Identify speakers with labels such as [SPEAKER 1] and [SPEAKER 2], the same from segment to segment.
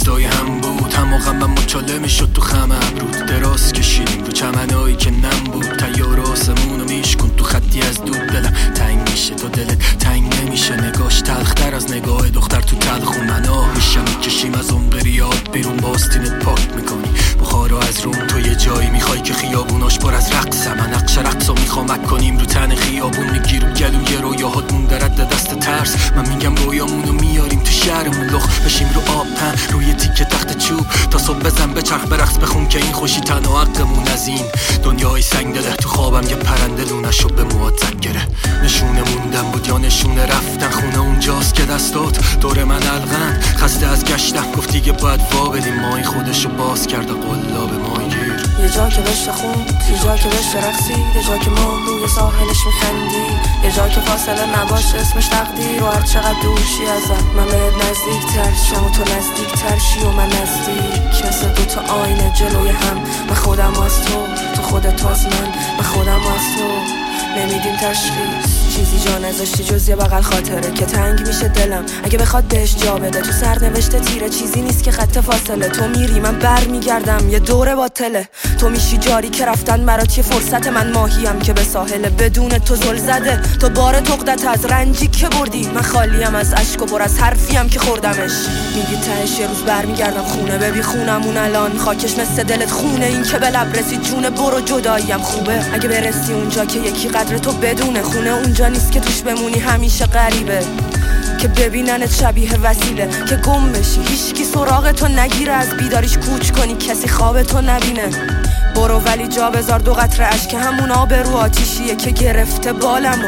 [SPEAKER 1] دستای هم بود، هم و غم مچاله میشد تو خم ابرود. دراز کشیدیم رو چمنایی که نم بود، تیار آسمونو میشکن تو خطی از دود. دلم تنگ میشه تو دلت تنگ نمیشه، نگاش تلختر از نگاه دختر تو تلخون. من آه میشم میکشیم از عمق یاد بیرون، باستینت پاک میکنی بخارا از روم. تو یه جایی میخوای که خیابوناش پر از رقصه، من نقش رقصو میخوام کنیم رو تن خیابون. میگی رو گلوی رویاهات مونده رد دست ترس، من میگم رویامونو میاریم تو شهرمون. لخ بشیم رو آب روی تیکه تخت چوب، تا صبح بزن به چرخ برقص بخون که این خوشی تنها حقمون. از این دنیای سنگ دله تو خوابم یه پرنده لونشو به موهات زد گره. نشونه موندن بود یا نشونه رفتن، خونه اونجاست که دستات دور من الغن. خسته از گشتم گفتی که باید وا بدیم، مای خودشو باز کرده قلاب ماهگیر.
[SPEAKER 2] یه جا که بشه خوند، یه جا که بشه رقصید، یه جا که ما روی ساحلش میخندی، یه جا که فاصله نباشه اسمش تقدیر. و هر چقدر دورشی ازم من بهت نزدیکتر شم و تو نزدیکتر شی و من نزدیک. مثل دوتا آینه جلوی هم، من خودم از تو خودت از من خودم از تو. نمیدیم تشخیص چیزی جا نذاشتی جز یه بغل خاطره که تنگ میشه دلم اگه بخواد بهش جا بده. تو سرنوشت تیره چیزی نیست که خط فاصله، تو میری من بر میگردم یه دوره باطله. تو میشی جاری که رفتن برات یه فرصت، من ماهیم که به ساحل بدون تو زل زده. تو بار تقدت از رنجی که بردی، من خالیم از اشک و پر از حرفیم که خوردمش. میگی تهش یه روز بر میگردم خونه، ببی خونمون الان خاکش مثل دلت خونه. این که به لب رسید جون برو جداییم خوبه، اگه برسی اونجا که یکی قدر تو بدونه. خونه اونجا نیست که توش بمونی همیشه غریبه، که ببیننت شبیه وسیله که گم بشی هیچکی سراغ تو نگیره. از بیداریش کوچ کنی کسی خواب تو نبینه. برو ولی جا بذار دو قطره اشک همون آب رو آتیشیه که گرفته بالمو.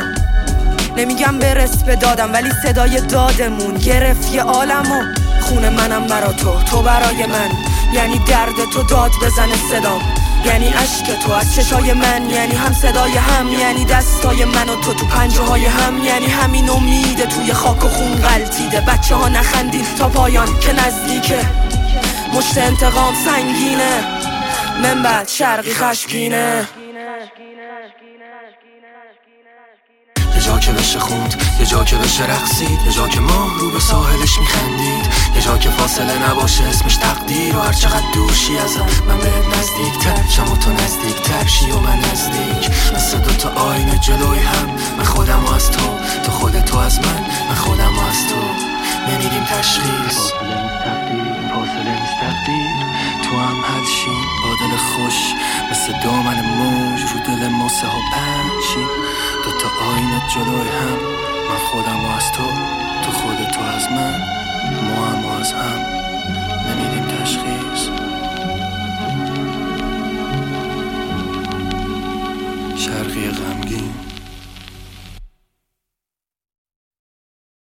[SPEAKER 2] نمیگم برس به دادم ولی صدای دادمون گرفت یه عالمو. خونه منم برا تو برای من، یعنی درد تو داد بزنه صدام، یعنی عشق تو از چشای من، یعنی هم صدای هم، یعنی دستای من و تو پنجه های هم، یعنی همین امیده توی خاک و خون غلطیده. بچه ها نخندین تا پایان که نزدیکه، مشت انتقام سنگینه، من بعد شرقی خشمگینه.
[SPEAKER 1] یه جا که بشه خوند، یه جا که بشه رقصید، یه جا که ماه رو به ساحلش میخندید، یه جا که فاصله نباشه اسمش تقدیر. و هر چقدر دور شی ازم من بهت نزدیکتر شم و تو نزدیکتر شی و من نزدیک. مثل دوتا آینه جلوی هم، من خودم و از تو خودت تو از من خودم و از تو. نمیدیم تشخیص فاصله نیست تقدیر، تو هم حل شیم با دل خوش مثل دامن موج رو دل ما 3 و 5 شیم. دوتا آینه جلوی هم، من خودم و از تو خودت تو از من، ما هم و از هم. نمیدیم تشخیص. شرقی غم